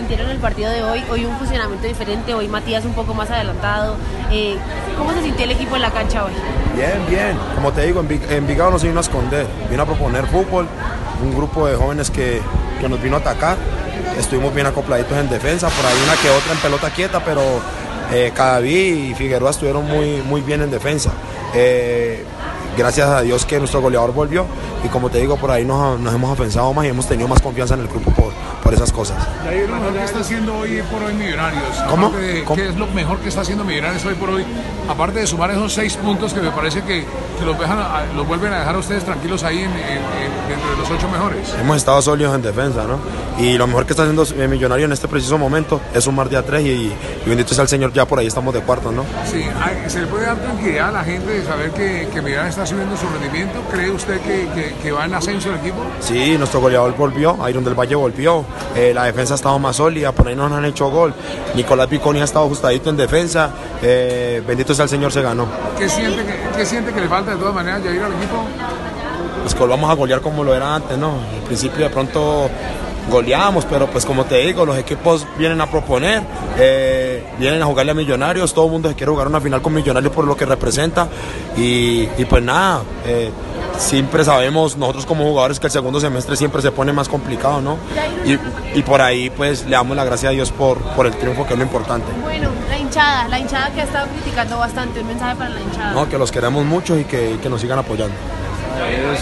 sintieron el partido de hoy? Hoy un funcionamiento diferente, hoy Matías un poco más adelantado. ¿Cómo se sintió el equipo en la cancha hoy? Bien, bien. Como te digo, Envigado no se vino a esconder, vino a proponer fútbol. Un grupo de jóvenes que nos vino a atacar. Estuvimos bien acopladitos en defensa, por ahí una que otra en pelota quieta, pero Cadaví y Figueroa estuvieron muy bien en defensa. Gracias a Dios que nuestro goleador volvió y como te digo, por ahí nos hemos afianzado más y hemos tenido más confianza en el grupo por esas cosas. ¿Qué es lo mejor que está haciendo hoy por hoy Millonarios? ¿Cómo? ¿Qué es lo mejor que está haciendo Millonarios hoy por hoy? Aparte de sumar esos 6 puntos que me parece que los vuelven a dejar a ustedes tranquilos ahí dentro de los 8 mejores. Hemos estado sólidos en defensa, ¿no? Y lo mejor que está haciendo Millonarios en este preciso momento es sumar de a 3 y bendito sea el Señor, ya por ahí estamos de cuarto, ¿no? Sí, ¿se le puede dar tranquilidad a la gente de saber que Millonarios está subiendo su rendimiento? ¿Cree usted que va en ascenso el equipo? Sí, nuestro goleador volvió, Iron del Valle volvió, la defensa ha estado más sólida, por ahí no nos han hecho gol, Nicolás Viconi ha estado ajustadito en defensa, bendito sea el Señor, se ganó. ¿Qué siente que le falta de todas maneras ya ir al equipo? Pues que volvamos a golear como lo era antes, ¿no? Al principio de pronto goleamos, pero pues como te digo, los equipos vienen a proponer, vienen a jugarle a Millonarios, todo el mundo se quiere jugar una final con Millonarios por lo que representa y pues nada, siempre sabemos nosotros como jugadores que el segundo semestre siempre se pone más complicado, ¿no? Y por ahí pues le damos la gracia a Dios por el triunfo, que es lo importante. Bueno, la hinchada que ha estado criticando bastante, un mensaje para la hinchada. No, que los queremos mucho y que nos sigan apoyando.